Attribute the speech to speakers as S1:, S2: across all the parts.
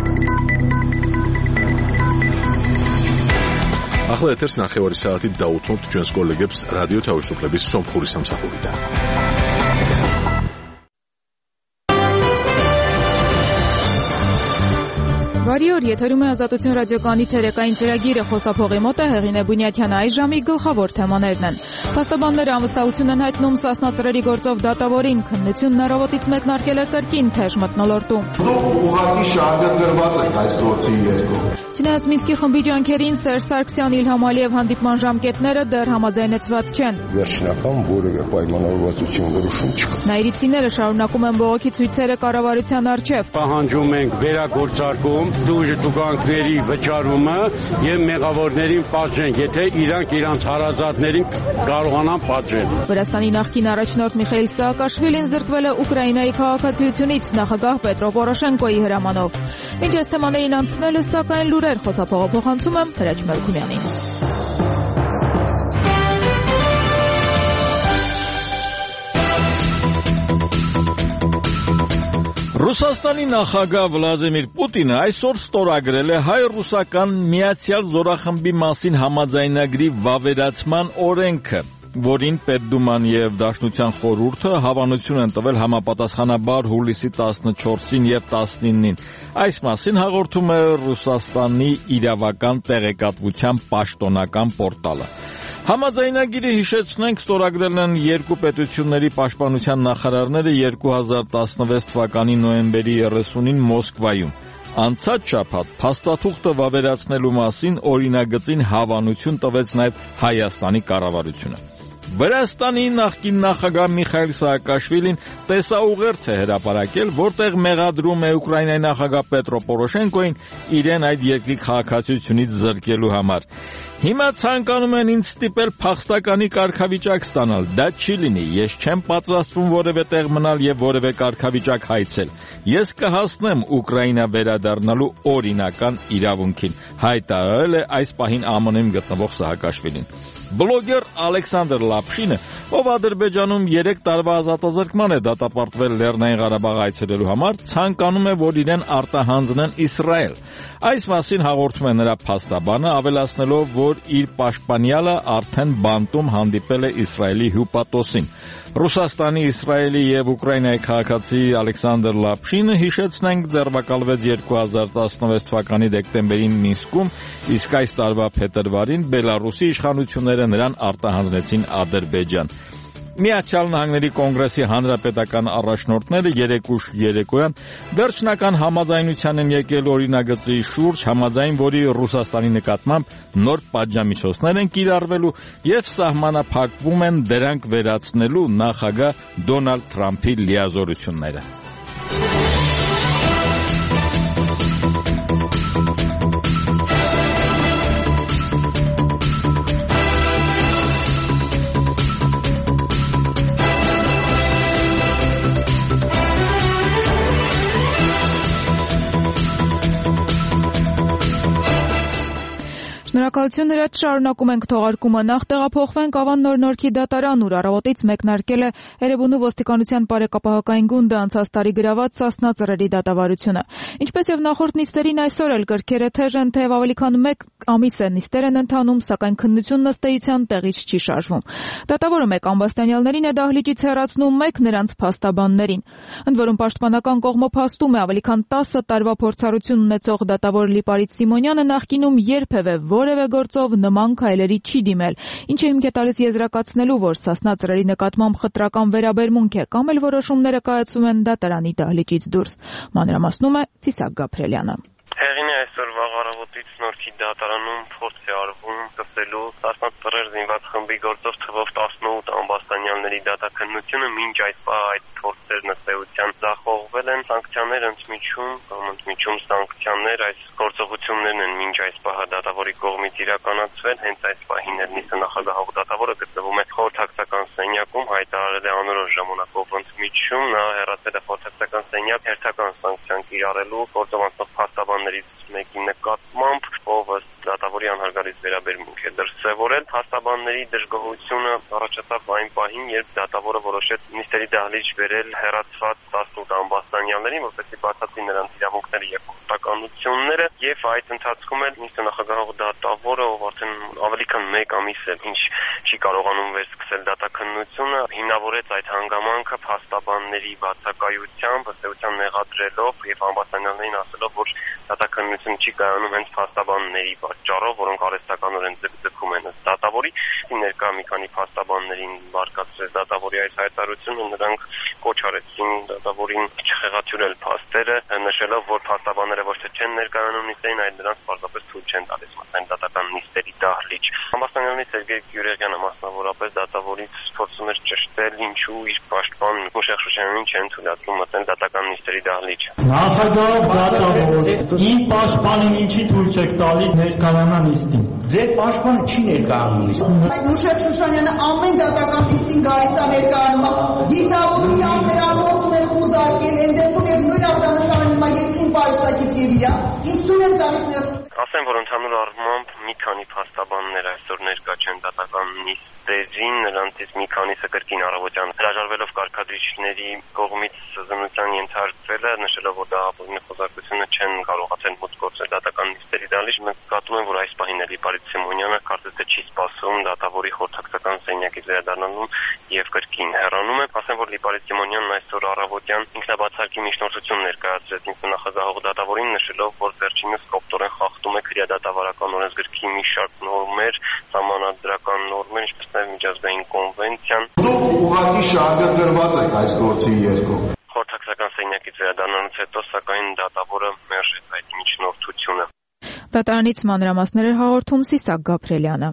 S1: ახლა ეთერს 9 საათით დაუთმობთ ჩვენს კოლეგებს რადიო თავისუფლების სომხური სამსახურიდან.
S2: Բարի օր, եթերում է Ազատություն ռադիոկայանի ցերեկային ծրագիրը, խոսափողի մոտ է Հեղինե Բունյաթյանը, այս ժամի գլխավոր թեմաներն են. Փաստաբանները անվստահություն են հայտնում Սասնա ծռերի գործով դատավորին, քննությունն առավոտից մեկնարկել է կրկին թեժ մթնոլորտում.
S3: Ուղղակի շահագրգռված եք այս գործի երկու.
S2: Չնայած Մինսկի խմբի ջանքերին Սերժ Սարգսյան, Իլհամ Ալիև հանդիպման ժամկետները դեռ համաձայնեցված չեն.
S3: Վերջնական որևէ պայմանավորվածություն որոշում չկա.
S2: Նաիրիցիները շարունակում են բողոքի ցույցերը կառավարության առջև.
S4: Պահանջում ենք վերագործարկում դուժ տուգանքների վճարումը եւ մեղավորներին պատժեն, եթե իրանք իրանց հարազատներին կարողանան պատժել.
S2: Վրաստանի նախկին առաջնորդ Միխայիլ Սաակաշվիլին զրկվել է Ուկրաինայի քաղաքացիությունից նախագահ Պետրո Պորոշենկոյի հրամանով. Ինչ այս թեմաներին անցնելը, սակայն լուրեր խոսափողը փոխանցում եմ Հրաչ Մելքումյանին.
S5: Ռուսաստանի նախագահ Վլադիմիր Պուտինը այսօր ստորագրել է հայ-ռուսական միացյալ զորախմբի մասին համաձայնագրի վավերացման օրենքը, որին Պետդուման եւ Դաշնության խորհուրդը հավանություն են տվել համապատասխանաբար հուլիսի 14-ին եւ 19-ին։ Այս մասին հաղորդում է Ռուսաստանի իրավական տեղեկատվության պաշտոնական պորտալը։ Համաձայնագիրը, հիշեցնենք, ստորագրել են երկու պետությունների պաշտպանության նախարարները 2016 թվականի նոյեմբերի 30-ին Մոսկվայում։ Անցած շաբաթ փաստաթուղթը վավերացնելու մասին օրինագծին հավանություն տվեց նաև Հայաստանի կառավարությունը։ Վրաստանի նախկին նախագահ Միխայիլ Սաակաշվիլին տեսաուղերձ է հրապարակել, որտեղ մեղադրում է Ուկրաինայի նախագահ Պետրո Պորոշենկոին իրեն այդ երկրի քաղաքացիությունից զրկելու համար։ Հիմա ցանկանում են ինձ ստիպել փախստականի կարգավիճակ ստանալ, դա չի լինի, ես չեմ պատրաստվում որևէ տեղ մնալ եւ որևէ կարգավիճակ հայցել, ես կհասնեմ Ուկրաինա վերադառնալու օրինական իրավունքին, հայտարարել է այս պահին ԱՄՆ-ում գտնվող Սաակաշվիլին։ Բլոգեր Ալեքսանդր Լապշինը, ով Ադրբեջանում 3 տարվա ազատազրկման է դատապարտվել Լեռնային Ղարաբաղ այցելելու համար, ցանկանում է, որ իրեն արտահանձնեն Իսրայել։ Այս մասին հաղորդում է նրա փաստաբանը, ավելացնելով, որ իր պաշտպանյալը արդեն բանտում հանդիպել է Իսրայելի հյուպատոսին։ Ռուսաստանի, Իսրայելի եւ Ուկրաինայի քաղաքացի Ալեքսանդր Լապշինը, հիշեցնենք, ձերբակալվեց 2016 թվականի դեկտեմբերին Մինսկում, իսկ այս տարվա փետրվարին Բելարուսի իշխանությունները նրան արտահանձնեցին Ադրբեջան։ Միացյալ Նահանգների կոնգրեսի հանրապետական առաջնորդները երեկուշ երեկոյան վերջնական համաձայնության են եկել օրինագծի շուրջ, համաձայն որի Ռուսաստանի նկատմամբ նոր պատժամիջոցներ են կիրառվելու եւ սահմանափակվում են դրանք վերացնելու նախագահ Դոնալդ Թրամփի լիազորությունները։
S2: Շնորհակալություն Հրաչ, շարունակում ենք թողարկումը, նախ տեղափոխվենք Ավան Նոր-Նորքի դատարան, ուր առավոտից մեկնարկել է Էրեբունու ոստիկանության բարեկապահական գունդը անցած տարի գրաված Սասնա ծռերի դատավարությունը։ Ինչպես եւ նախորդ նիստերին, այսօր էլ կրքերը թեժ են, թեև ավելի քան 1 ամիս է նիստեր են ընթանում, սակայն քննությունն ըստ էության տեղից չի շարժվում։ Դատավորը 1 ամբաստանյալներին է դահլիճից հեռացնում, 1 նրանց փաստաբաններին։ Ընդ որում պաշտպանական կողմը փաստում է, ավելի քան 10 տարվա փորձառություն ունեցող դատավոր Լիպարիտ Սիմոնյանը նախկինում երբևէ որևէ գործով նման քայլերի չի դիմել, ինչը հիմք է տալիս եզրակացնելու, որ Սասնա ծռերի նկատմամբ խտրական վերաբերմունք է կամ էլ որոշումները կայացվում են դատարանի դահլիճից դուրս։ Մանրամասնում է Ցիսակ Գաբրելյանը։
S6: Հեղինե այսօր վաղ առավոտից Նորքի դատարանում փորձ է արվում սկսելու Սասնա ծռեր զինված խմբի գործով թվով 18 ամբաստանյալների դատաքննությունը, մինչ այս պահ այդ փորձերն ըստ էության ձախողվել են, սանկցիաներ ընդմիջում սանկցիաներ, այս գործողություններն են մինչ այս պահ դատավորի կողմից իրականացվել, հենց այս պահին նիստ նախագահող դատավորը գտնվում է խորհրդակցական սենյակում, հայտարարել է անորոշ ժամանակով ընդմիջում, նա հեռացել է խորհրդակցական սենյակ հերթական սանկցիան կիրառելու գործով անցնող փաստաբաններից մեկի նկատմամբ, ով ըստ դատավորի անհարգալից վերաբերմունք է դրսել դրսևորել։ Փաստաբանների դժգոհությունը առաջացավ այն պահին, երբ դատավորը որոշեց նիստերի դահլիճ բերել հեռացված 18 ամբաստանյալներին, որպեսզի բացատրի նրանց իրավունքները եւ պարտականությունները, եւ այդ ընթացքում էլ նիստը նախագահող դատավորը, ով արդեն ավելի քան 1 ամիս է ինչ չի կարողանում վերսկսել դատաքննությունը, հիմնավորեց այդ հանգամանքը փաստաբանների բացակայությամբ, ըստեյության մեղադրելով եւ ամբաստանյալներին ասելով, որ դատաքննությունը չի կայանում հենց փաստաբանների պատճառով, որոնք արհեստականորեն ձգձգում են դատավորի։ Ներկա մի քանի փաստաբաններին բարգացրեց դատավորի այս հայտարարությունը, նրանք կոչ արեցին դատավորին չխեղաթյուրել փաստերը, նշելով, որ փաստաբանները ոչ թե չեն ներկայանում նիստերին, այլ նրանց պարզապես թույլ չեն տալիս մտնել դատական նիստերի դահլիճ։ Ամբաստանյալի Սերգեյ Գյուրեղյանը մասնավորապես դատավորից փորձում էր ճշտել, ինչու իր պաշտպան Մուշեղ Շուշանյանին չեն թույլատրում մտնել դատական նիստերի դահլիճ։
S7: Նախագահ դատավոր, իմ պաշտպանին ինչի թույլ չեք տալիս ներկայանա նիստին։ Ձեր պաշտպանը չի ներկայանում նիստին։
S8: Մուշեղ Շուշանյանը ամեն դատական նիստին գալիս է ներկայանում, դիտավորությամբ նրան փոխում են խուզարկել, այն դեպքում եւ նույն ախտանշանում է եւ իմ պայուսակից եւ իրա։ Ինչ թույլ են տալիս ներս։
S6: Ասեմ, որ ընդհանուր առմամբ մի քանի փաստաբաններ այսօր ներկա չեն դատական նիստերին, նրանցից մի քանիսը կրկին առավոտյան հրաժարվելով կարգադրիչների կողմից զննության ենթարկվելը, նշելով, որ դատավորի խոզարկությունը չեն կարողացել մուտք գործել դատական նիստերի դահլիճ։ Մենք զգացում ենք, որ այս պահին Լիպարիտ Սիմոնյանը կարծես թե չի սպասում դատավորի խորհրդակցական սենյակից վերադառնալուն եւ կրկին հեռանում է։ Ասեմ, որ Լիպարիտ Սիմոնյանն այսօր առավոտյան ինքնաբացարկի միջնորդություն ներկայացրեց ինքնանախագահող դատավորին, նշելով, որ վերջինս կոպտորեն խախտում է քրեադատավարական օրենսգրքի մի շարք նորմեր, սահմանադրական նորմեր, ինչպես նաև միջազգային կոնվենցիան։
S3: Դուք ուղղակի շահագրգռված եք այս գործի երկով։
S6: Խորհրդակցական սենյակից վերադառնալուց հետո սակայն դատավորը մերժեց այդ միջնորդությունը։
S2: Դատարանից մանրամասներ էր հաղորդում Սիսակ Գաբրելյանը։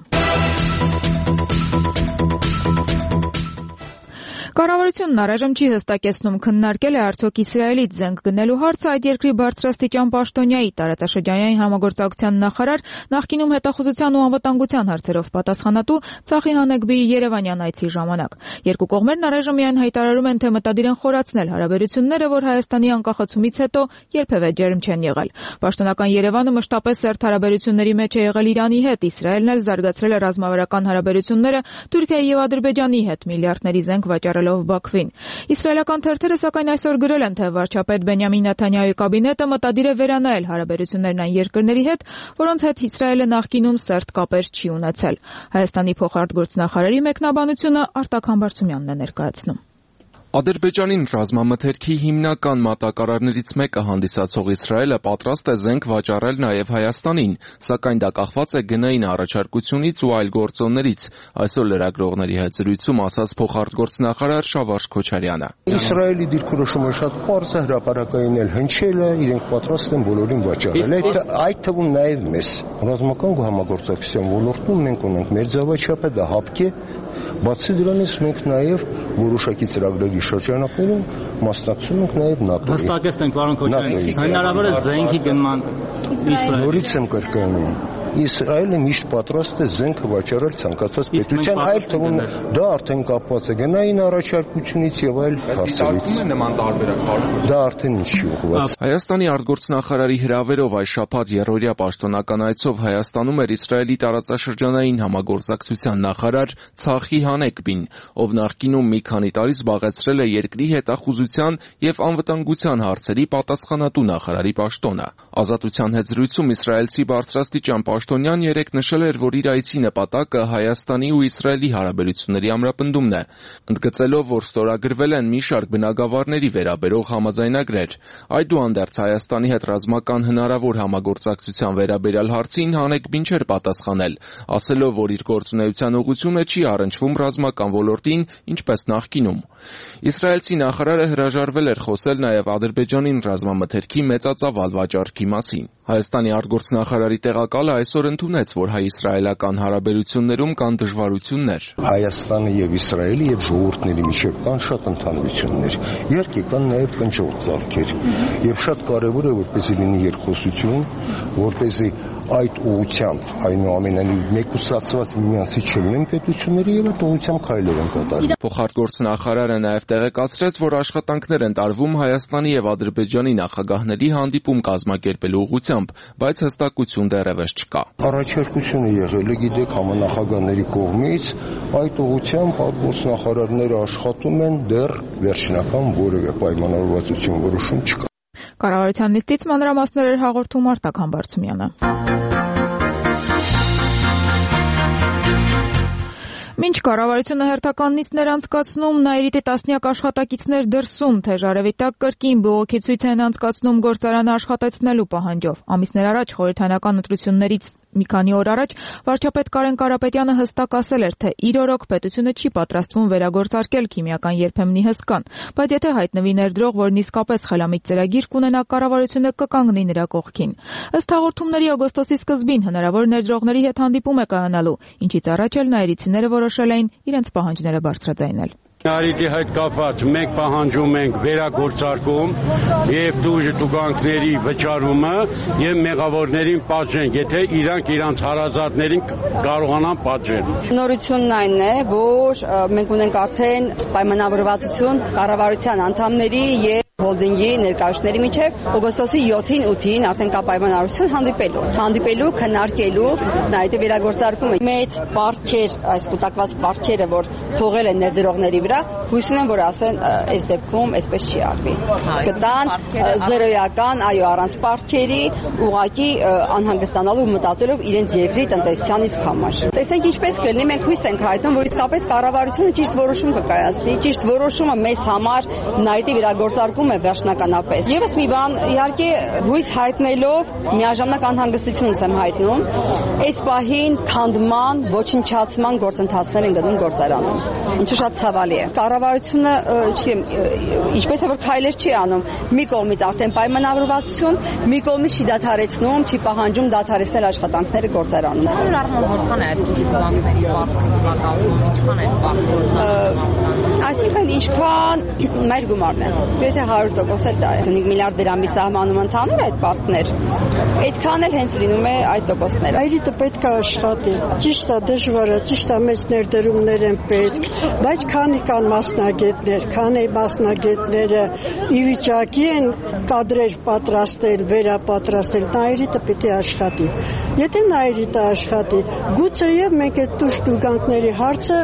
S2: Կառավարությունն առայժմ չի հստակեցնում քննարկել է արդյոք Իսրայելից զենք գնելու հարցը այդ երկրի բարձրաստիճան պաշտոնյայի տարածաշրջանային համագործակցության նախարար, նախկինում հետախուզության ու անվտանգության հարցերով պատասխանատու Ցախի Հանեգբիի Երևանյան այցի ժամանակ։ Երկու կողմերն առայժմ միայն հայտարարում են, թե մտադիր են խորացնել հարաբերությունները, որ Հայաստանի անկախացումից հետո երբևէ ջերմ չեն եղել։ Պաշտոնական Երևանը մշտապես սերտ հարաբերությունների մեջ է եղել Իրանի հետ, Իսրայելն էլ զարգացրել է ռազմավարական հարաբերությունները Թուրքիայի եւ Ադրբեջանի հետ միլիարդների զենք վաճառելով Բաքվին։ Իսրայելական թերթերը սակայն այսօր գրել են, թե վարչապետ Բենյամին Նեթանյահուի կաբինետը մտադիր է վերանայել հարաբերություններն այն երկրների հետ, որոնց հետ Իսրայելը նախկինում սերտ կապեր չի ունեցել։ Հայաստանի փոխարտգործնախարարի մեկնաբանությունը Արտակ Համբարձումյանն է ներկայացնում։
S9: Ադրբեջանին ռազմամթերքի հիմնական մատակարարներից մեկը հանդիսացող Իսրայելը պատրաստ է զենք վաճառել նաև Հայաստանին, սակայն դա կախված է գնային առաջարկությունից ու այլ գործոններից, այսօր լրագրողների հետ զրույցում ասաց փոխարտգործնախարար Շավարժ Քոչարյանը։
S10: Իսրայելի դիրքորոշումը շատ պարզ է, հրապարակային էլ հնչել է, իրենք պատրաստ են բոլորին վաճառել։ Այդ թվում նաև մեզ ռազմական համագործակցության ոլորտում մենք ունենք մեր ձևաչափը, դա հապկ է, բացի դրանից մենք նաև որոշակի ծրագրերի շրջանակներում մասնակցում ենք նաև ՆԱՏՕ-ի։
S7: Հստակեցնենք, պարոն Քոչարյան, հնարավոր է զենքի գնման Իսրայել։
S10: Նորից եմ կրկնում, Իսրայելը միշտ պատրաստ է զենքը վաճառել ցանկացած պետության, այլ թվում դա արդեն կապված է գնային առաջարկությունից եւ այլ հարցերից։
S9: Նման տարբերակ
S10: դա արդեն ինչի ուղղված։
S9: Հայաստանի արտգործնախարարի հրավերով այս շաբաթ երրորդյա պաշտոնական այցով Հայաստանում էր Իսրայելի տարածաշրջանային համագործակցության նախարար Ցախի Հանեգբին, ով նախկինում մի քանի տարի զբաղեցրել է երկրի հետախուզության եւ անվտանգության հարցերի պատասխանատու նախարարի պաշտոնը։ Ազատության հետ զրույցում իսրայելցի բարձրաստիճան պաշտոնյան երեկ նշել էր, որ իր այցի նպատակը Հայաստանի ու Իսրայելի հարաբերությունների ամրապնդումն է, ընդգծելով, որ ստորագրվել են մի շարք բնագավառների վերաբերող համաձայնագրեր։ Այդուհանդերձ Հայաստանի հետ ռազմական հնարավոր համագործակցության վերաբերյալ հարցին Հանեգբին չէր պատասխանել, ասելով, որ իր գործունեության ուղղությունը չի առնչվում ռազմական ոլորտին, ինչպես նախկինում։ Իսրայելցի նախարարը հրաժարվել էր խոսել նաև Ադրբեջանին ռազմամթերքի մեծածավալ վաճառքի մասին։ Հայաստանի արտգործնախարարի տեղակալը այսօր ընդունեց, որ հայ-իսրայելական հարաբերություններում կան դժվարություններ։
S10: Հայաստանը եւ Իսրայելի եւ ժողովուրդների միջեւ կան շատ ընդհանրություններ։ Իհարկե կան նաև կնճռոտ ծավալներ։ Եվ շատ կարեւոր է, որպեսզի լինի երկխոսություն, որպեսզի այդ ուղղությամբ այնուամենայնիվ մեկուսացված միմյանցից չլինեն պետությունները եւ այդ ուղղությամբ քայլեր են կատարվում։
S9: Փոխարտգործնախարարը նաև տեղեկացրեց, որ աշխատանքներ են տարվում Հայաստանի եւ Ադրբեջանի նախագահների հանդիպում կազմակերպելու ուղղությամբ։ աջակցությամբ, բայց հստակություն դեռևս չկա։
S10: Առաջարկությունը եղել է, գիտեք, համանախագահների կողմից, այդ ուղղությամբ արտգործնախարարները աշխատում են, դեռ վերջնական որևէ պայմանավորվածություն որոշում չկա։
S2: Կառավարության նիստից մանրամասներ էր հաղորդում Արտակ Համբարձումյանը։ Մինչ կառավարությունը հերթական նիստներ անցկացնում, Նաիրիտի տասնյակ աշխատակիցներ դրսում թեժարևի տակ կրկին բողոքի ցույց են անցկացնում գործարանը աշխատեցնելու պահանջով։ Ամիսներ առաջ խորհրդարանական ընտրություններից մի քանի օր առաջ վարչապետ Կարեն Կարապետյանը հստակ ասել էր, թե իր օրոք պետությունը չի պատրաստվում վերագործարկել քիմիական երբեմնի հսկան, բայց եթե հայտնվի ներդրող, որն իսկապես խելամիտ ծրագիր կունենա, կառավարությունը կկանգնի նրա կողքին։ Ըստ հաղորդումների օգոստոսի սկզբին հնարավոր ներդրողների հետ հանդիպում է կայանալու, ինչից առաջ էլ նաիրիցիները որոշել էին իրենց պահանջները բարձրաձայնել։
S4: Նարիտի հետ կապված մենք պահանջում ենք վերագործարկում եւ տուգանքների վճարումը եւ մեղավորներին պատժենք, եթե իրանք հարազատներին կարողանան պատժել։
S11: Նորությունն այն է, որ մենք ունենք արդեն պայմանավորվածություն կառավարության անդամների եւ հոլդինգի ներկայացուցիչների միջև օգոստոսի 7-ին 8-ին արդեն կա պայմանավորություն հանդիպելու, քննարկելու նայիտի վերագործարկումը։ Մեծ պարտքեր, այս կուտակված պարտքերը, որ թողել են ներդրողների վրա, հույս ունեմ, որ ասեն այս դեպքում այսպես չի արվի։ Կտան զերոյական, այո, առանց պարտքերի, ուղղակի անհանգստանալու մտածելով իրենց երկրի տնտեսությանից համար։ Տեսենք ինչպես կլինի, մենք հույս ենք հայտնում, որ իսկապես կառավարությունը ճիշտ որոշում կկայացնի, ճիշտ որոշումը մեզ համար նայիտի վերագործարկում է վերջնականապես։ Եվս մի բան, իհարկե հույս հայտնելով միաժամանակ անհանգստություն եմ հայտնում, այս պահին քանդման, ոչնչացման գործընթացներ են գնում գործարանում, ինչը շատ ցավալի է։ Կառավարությունը, ինչպես է որ քայլեր չի անում, մի կողմից արդեն պայմանավորվածություն, մի կողմից չի դադարեցնում, չի պահանջում դադարեցնել աշխատանքները գործարանում։
S12: Որքան է այդ բանկների պարտքը, ինչքան է պարտքը։
S11: Այսինքն ինչքան մեր գումարն է։ Եթե 100% էլ դա է։ 5 միլիարդ դրամի սահմանում ընդհանուր այդ պարտքներ։ Այդքան էլ հենց լինում է այդ տոկոսները։
S13: Այրիտը պետք է աշխատի։ Ճիշտ է, դժվար է, ճիշտ է, մեծ ներդրումներ են պետք, բայց քանի կան մասնագետներ, քանի մասնագետները ի վիճակի են կադրեր պատրաստել, վերապատրաստել, Նաիրիտը պիտի աշխատի։ Եթե Նաիրիտը աշխատի, գուցեև մենք այդ տուգանքների հարցը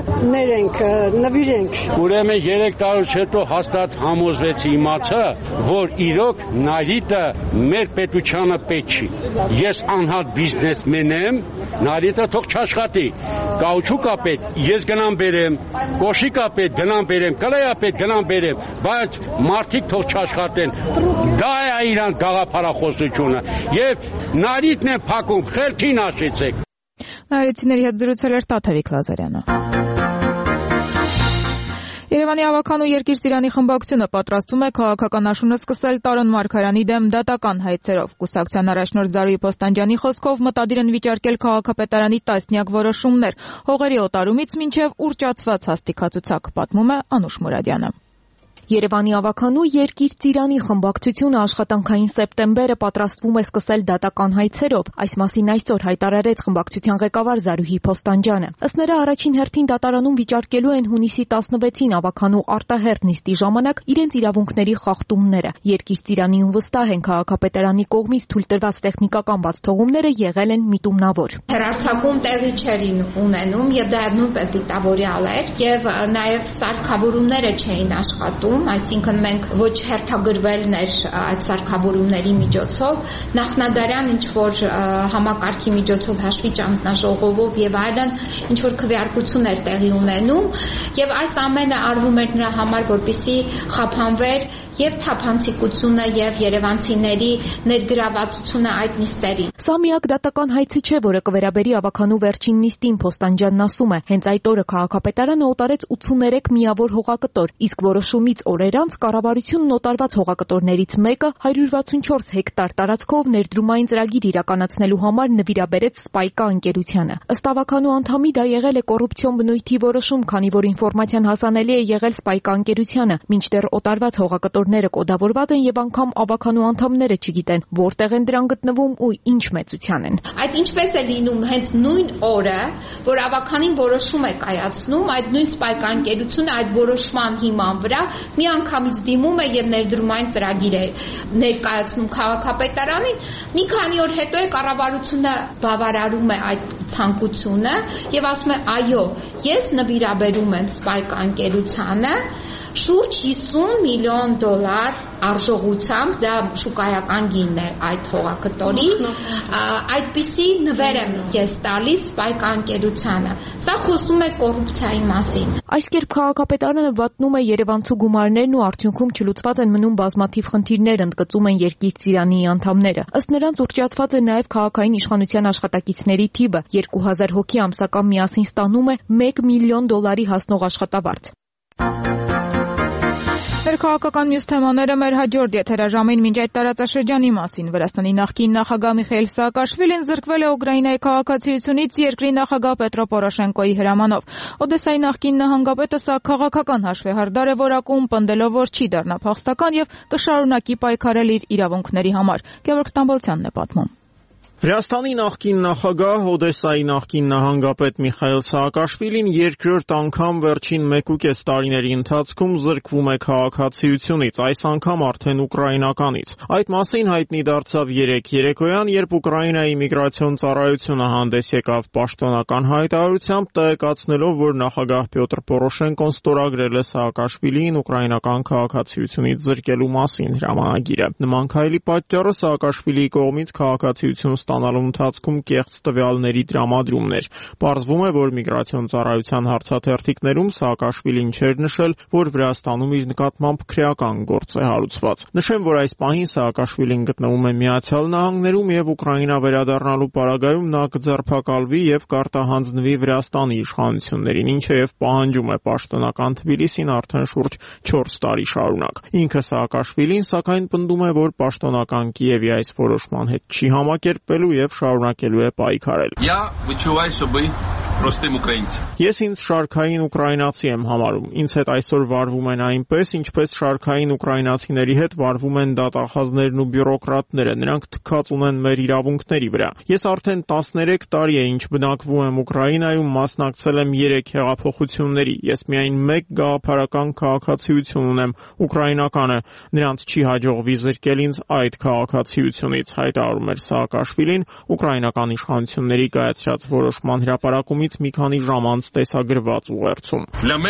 S13: նվիրենք։
S4: Ուրեմն 3 տարուց հետո հաստատ համոզվեցի իմացա, որ իրոք Նաիրիտը մեր պետությանը պետք չի։ Ես անհատ բիզնեսմեն եմ, Նաիրիտը թող չաշխատի։ Կաուչուկա պետք, ես գնամ բերեմ, կոշիկա պետք, գնամ բերեմ, կլեյա պետք, գնամ բերեմ, բայց մարդիկ թող չաշխատեն։ Դա է իրանց գաղափարախոսությունը։ Եվ Նաիրիտն է փակում, խելքին հաշեցեք։
S2: Նաիրիցիների հետ զրուցել էր Տաթևիկ Լազարյանը։ Երևանի ավականու Երկիր Ծիրանի խմբակցությունը պատրաստվում է քաղաքական աշունը սկսել Տարոն Մարգարյանի դեմ դատական հայցերով։ Կուսակցության առաջնորդ Զարուհի Պոստանջյանի խոսքով մտադիր են վիճարկել քաղաքապետարանի տասնյակ որոշումներ, հողերի օտարումից մինչև ուռճացված հաստիքացուցակ, պատմում է Անուշ Մուրադյանը։
S12: Երևանի ավականու Երկիր Ծիրանի խմբակցությունը աշխատանքային սեպտեմբերը պատրաստվում է սկսել դատական հայցերով։ Այս մասին այսօր հայտարարեց խմբակցության ղեկավար Զարուհի Պոստանջյանը։ Ըստ նրա առաջին հերթին դատարանում վիճարկելու են հունիսի 16-ին ավականու արտահերթ նիստի ժամանակ իրենց իրավունքների խախտումները։ Երկիր Ծիրանիում վստահ են քաղաքապետարանի կողմից թույլ տրված տեխնիկական բացթողումները եղել են միտումնավոր։
S14: Հեռարձակում տեղի չէր ունենում եւ դա նույնպես դիտավորյալ էր եւ նաեւ սարքավորումները չէին աշխատում, այսինքն մենք ոչ հերթագրվելներ այդ սարքավորումների միջոցով, նախնադարյան ինչ-որ համակարգի միջոցով հաշվի ճանձնաժողովով եւ այլն ինչ-որ քվեարկություններ տեղի ունենում եւ այս ամենը արվում էր նրա համար, որպեսզի խափանվեր եւ թափանցիկությունը եւ երևանցիների ներգրավվածությունը այդ նիստերին։
S12: Սա միակ դատական հայցը չէ, որը կվերաբերի ավականու վերջին նիստին, Պոստանջյանն ասում է։ Հենց այդ օրը քաղաքապետարանը օտարեց 83 միավոր հողակտոր, իսկ որոշումից օրեր անց կառավարությունն օտարված հողակտորներից մեկը 164 հեկտար տարածքով ներդրումային ծրագիր իրականացնելու համար նվիրաբերեց Սպայկա ընկերությանը։ Ըստ ավականու անդամի դա եղել է կոռուպցիոն բնույթի որոշում, քանի որ ինֆորմացիան հասանելի է եղել Սպայկա ընկերությանը, մինչդեռ օտարված հողակտորները կոդավորված են եւ անգամ ավականու անդամները չգիտեն որտեղ են դրան գտնվում ու ինչ մեծության են։
S14: Այդ ինչպես է լինում հենց նույն օրը, որ ավականին որոշում է կայացնում, այդ նույն Սպայկա ընկերությունը այդ որոշման հիման վրա միանգամից դիմում է եւ ներդրումային ծրագիր է ներկայացնում քաղաքապետարանին, մի քանի օր հետո է կառավարությունը բավարարում է այդ ցանկությունը եւ ասում է այո, ես նվիրաբերում եմ Spike ընկերությանը շուրջ $50 միլիոն արժողությամբ, դա շուկայական գինն է այդ հողակտորի, այդպիսի նվեր եմ ես տալիս Spike ընկերությանը։ Սա խոսում է կոռուպցիայի մասին։
S12: Այս կերպ քաղաքապետարանը վատնում է երևանցու գումարներն ու արդյունքում չլուծված են մնում բազմաթիվ խնդիրներ, ընդգծում են երկիր ծիրանի անդամները։ Ըստ նրանց ուռճացված է նաև քաղաքային իշխանության աշխատակիցների թիվը, 2000 հոգի ամսական միասին ստանում է $1 միլիոն հասնող աշխատավարձ։
S2: Ներքաղաքական մյուս թեմաները մեր հաջորդ եթերաժամին մինչ այդ տարածաշրջանի մասին։ Վրաստանի նախկին նախագահ Միխայիլ Սաակաշվիլին զրկվել է Ուկրաինայի քաղաքացիությունից երկրի նախագահ Պետրո Պորոշենկոյի հրամանով։ Օդեսայի նախկին նահանգապետը սա քաղաքական հաշվեհարդար է որակում, պնդելով, որ չի դառնա փախստական եւ կշարունակի պայքարել իր իրավունքների համար։ Գևորգ Ստամբոլցյանն է պատմում։
S15: Վրաստանի նախկին նախագահ, Օդեսայի նախկին նահանգապետ Միխայիլ Սաակաշվիլին երկրորդ անգամ վերջին 1.5 տարիների ընթացքում զրկվում է քաղաքացիությունից, այս անգամ արդեն ուկրաինականից։ Այդ մասին հայտնի դարձավ երեկոյան, երբ Ուկրաինայի միգրացիոն ծառայությունը հանդես եկավ պաշտոնական հայտարարությամբ, տեղեկացնելով, որ նախագահ Պյոտր Պորոշենկոն ստորագրել է Սաակաշվիլիին ուկրաինական քաղաքացիությունից զրկելու մասին հրամանագիրը։ Նման քայլի պատճառը Սաակաշվիլիի կողմից քաղաքացիություն ստանալու ընթացքում կեղծ տվյալների տրամադրումն էր։ Պարզվում է, որ միգրացիոն ծառայության հարցաթերթիկներում Սաակաշվիլին չէր նշել, որ Վրաստանում իր նկատմամբ քրեական գործ է հարուցված։ Նշեմ, որ այս պահին Սաակաշվիլին գտնվում է Միացյալ Նահանգներում եւ Ուկրաինա վերադառնալու պարագայում նա կձերբակալվի եւ կարտահանձնվի Վրաստանի իշխանություններին, ինչը եւ պահանջում է պաշտոնական Թբիլիսին արդեն շուրջ 4 տարի շարունակ։ Ինքը Սաակաշվիլին սակայն պնդում է, որ պաշտոնական Կիևի այս որոշման հետ չի համակերպել եւ շարունակելու է պայքարել։ Ես ինձ շարքային ուկրաինացի եմ համարում։ Ինձ հետ այսօր վարվում են այնպես, ինչպես շարքային ուկրաինացիների հետ վարվում են դատախազներն ու բյուրոկրատները։ Նրանք թքած ունեն մեր իրավունքների վրա։ Ես արդեն 13 տարի է ինչ բնակվում եմ Ուկրաինայում, մասնակցել եմ 3 հեղափոխությունների։ Ես միայն 1 գաղափարական քաղաքացիություն ունեմ, ուկրաինականը։ Նրանց չի հաջողվի զրկել ինձ այդ քաղաքացիությունից, հայտարարում էր Սաակաշվիլին ուկրաինական իշխանությունների կայացրած որոշման հրապարակումից մի քանի ժամ անց տեսագրված ուղերձում։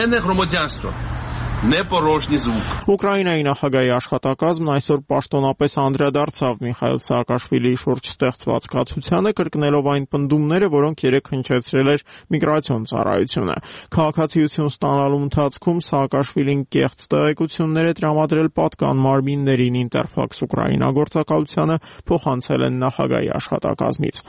S15: Ուկրաինայի նախագահի աշխատակազմն այսօր պաշտոնապես անդրադարձավ Միխայիլ Սաակաշվիլիի շուրջ ստեղծված կացությանը, կրկնելով այն պնդումները, որոնք երեկ հնչեցրել էր միգրացիոն ծառայությունը։ Քաղաքացիություն ստանալու ընթացքում Սաակաշվիլին կեղծ տեղեկություններ է տրամադրել պատկան մարմիններին, Ինտերֆաքս Ուկրաինա գործակալությանը փոխանցել են նախագահի աշխատակազմից։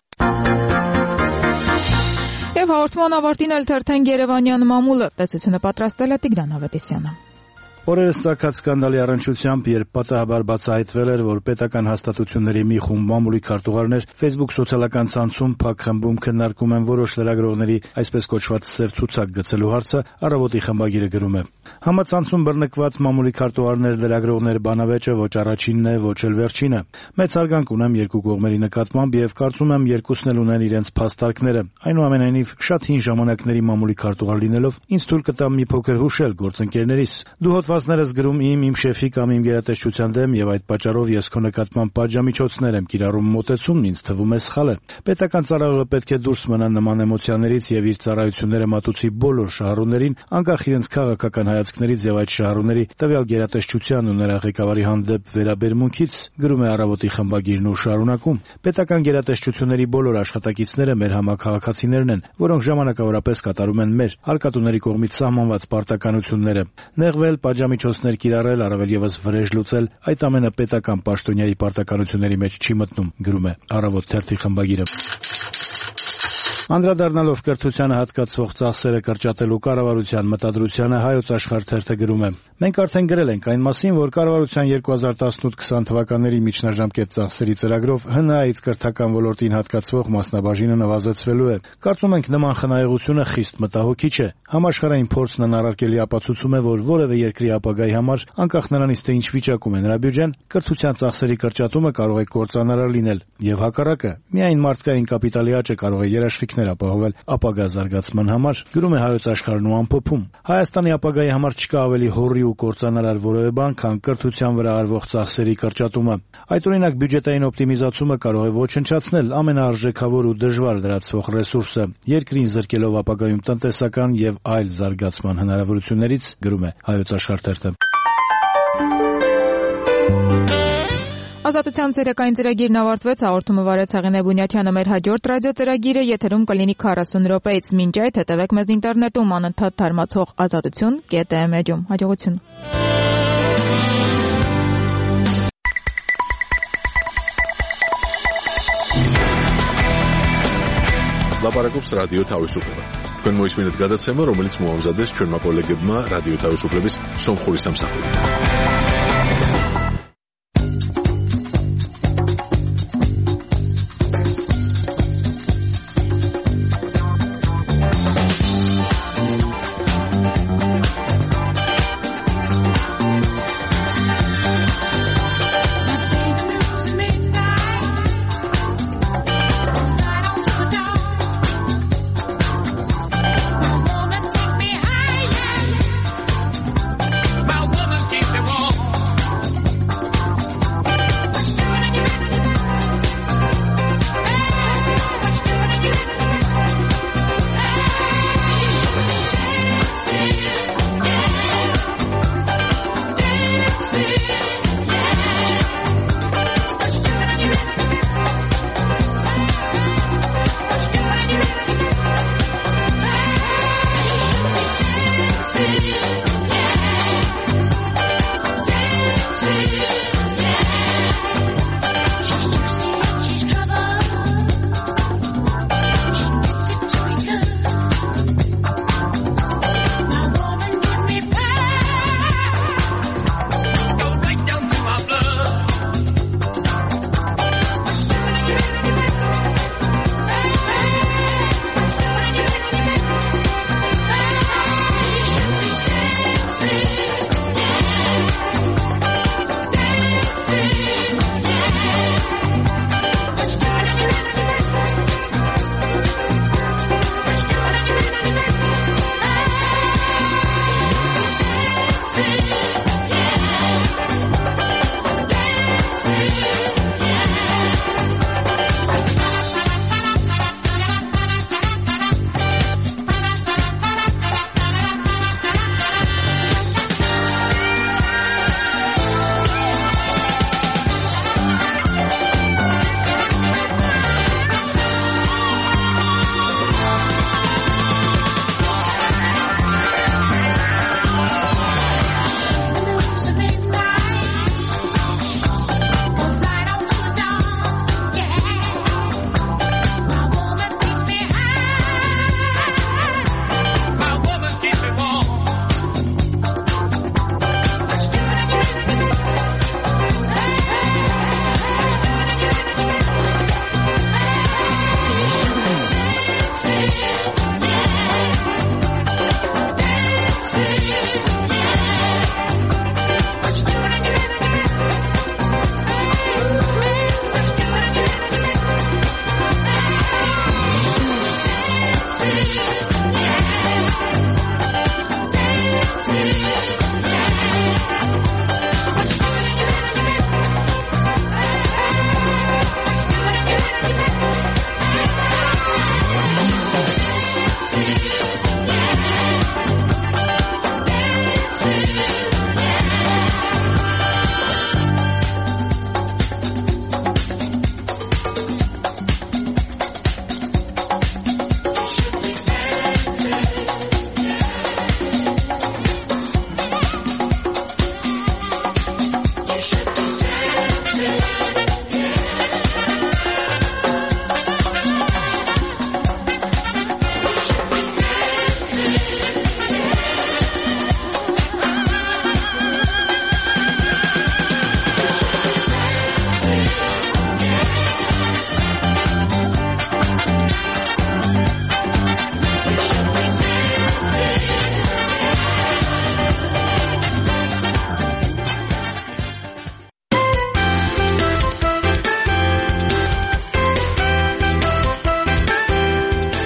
S2: Եվ հաղորդման ավարտին էլ թերթենք Երևանյան մամուլը, տեսությունը պատրաստել է Տիգրան Ավետիսյանը։
S16: Օրերս ցակած սկանդալի առնչությամբ, երբ պատահաբար բացահայտվել էր, որ պետական հաստատությունների մի խումբ մամուլի քարտուղարներ Facebook սոցիալական ցանցում փակ խմբում քննարկում են որոշ լրագրողների այսպես կոչված սև ցուցակ գցելու հարցը, Առավոտի խմբագիրը գրում է. Համացանցում բռնկված մամուլի քարտուղարներ լրագրողներ բանավեճը ոչ առաջինն է, ոչ էլ վերջինը։ Մեծ հարգանք ունեմ երկու կողմերի նկատմամբ եւ կարծում եմ երկուսն էլ ունեն իրենց փաստարկները։ Այնուամենայնիվ, շատ հին ժամանակների մամուլի քարտուղար լինելով, ինձ թույլ կտա մի փոքր հուշել գործընկերներիս։ Դու հոդվածներս գրում իմ շեֆի կամ իմ գերատեսչության դեմ եւ այդ պատճառով ես քո նկատմամբ պատժամիջոցներ եմ կիրառում, մոտեցումն ինձ թվում է սխալ է։ Պետական ծառայողը պետք է դուրս մնա նման էմոցիաներից եւ իր ծառայությունները մատուցի բոլոր շահառուներին, անկախ իրենց քաղաքական հայացքներից եւ այդ շահառուների տվյալ գերատեսչության ու նրա ղեկավարի հանդեպ վերաբերմունքից, գրում է Առավոտի խմբագիրն ու շարունակում։ Պետական գերատեսչությունների բոլոր աշխատակիցները մեր համաքաղաքացիներն են, որոնք ժամանակավորապես կատարում են մեր հարկատուների կողմից սահմանված պարտականությունները։ Նեղվել, պատժամիջոցներ կիրառել, առավել եւս վրեժ լուծել, այդ ամենը պետական պաշտոնյայի պարտականությունների մեջ չի մտնում, գրում է Առավոտ թերթի խմբագիրը։ Անդրադառնալով կրթությանը հատկացվող ծախսերը կրճատելու կառավարության մտադրությանը Հայոց Աշխարհ թերթը գրում է. Մենք արդեն գրել ենք այն մասին, որ կառավարության 2018-20 թվականների միջնաժամկետ ծախսերի ծրագրով ՀՆԱ-ից կրթական ոլորտին հատկացվող մասնաբաժինը նվազեցվելու է։ Կարծում ենք նման խնայողությունը խիստ մտահոգիչ է։ Համաշխարհային փորձն անառարկելի ապացուցում է, որ որևէ երկրի ապագայի համար, անկախ նրանից թե ինչ վիճակում է նրա բյուջեն, կրթության ծախսերի կրճատումը կարող է կործանարար լինել, եւ հակառակը, միայն մարդկային կապիտալի աճը կարող է երաշխիք կարիքներ ապահովել ապագա զարգացման համար, գրում է Հայոց աշխարհն ու ամփոփում։ Հայաստանի ապագայի համար չկա ավելի հոռի ու կործանարար որևէ բան, քան կրթության վրա արվող ծախսերի կրճատումը։ Այդ օրինակ բյուջետային օպտիմիզացումը կարող է ոչնչացնել ամենաարժեքավոր ու դժվար լրացվող ռեսուրսը, երկրին զրկելով ապագայում տնտեսական եւ այլ զարգացման հնարավորություններից, գրում է Հայոց աշխարհ թերթը։
S2: Ազատության ցերեկային ծրագիրն ավարտվեց, հաղորդումը վարեց Հեղինե Բունյաթյանը, մեր հաջորդ ռադիո ծրագիրը եթերում կլինի 40 րոպեից, մինչ այդ հետևեք մեզ ինտերնետում անընդհատ թարմացող azatutyon.am-ում, հաջողություն։
S1: Լապարակობს ռադիո თავისუფლება. Თქვენ მოისმინეთ გადაცემა, რომელიც მოამზადეს ჩვენმა კოლეგებმა რადიო თავისუფლების სომხური სამსახურით.
S17: Wall.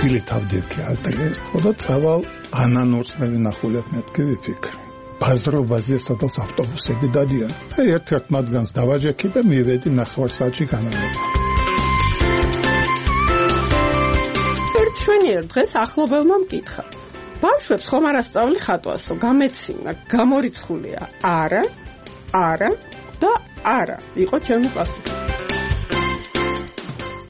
S17: თბილით ავდირქი ალტრეს ხოდა წავალ ანანორსნები ნახულეთ მეთქი ვიფიქრე ბაზრობაზე სადაც ავტობუსები დადიან ერთ-ერთ მათგანს დავაჯექი და მივედი 9 საათში განავრება
S18: ჩვენი ერთ დღეს ახლობელმა მკითხა ბავშვებს ხომ არ ასწავლი ხატვასო გამეცინა გამორიცხულია არა და არა იყო ჩემი პასუხი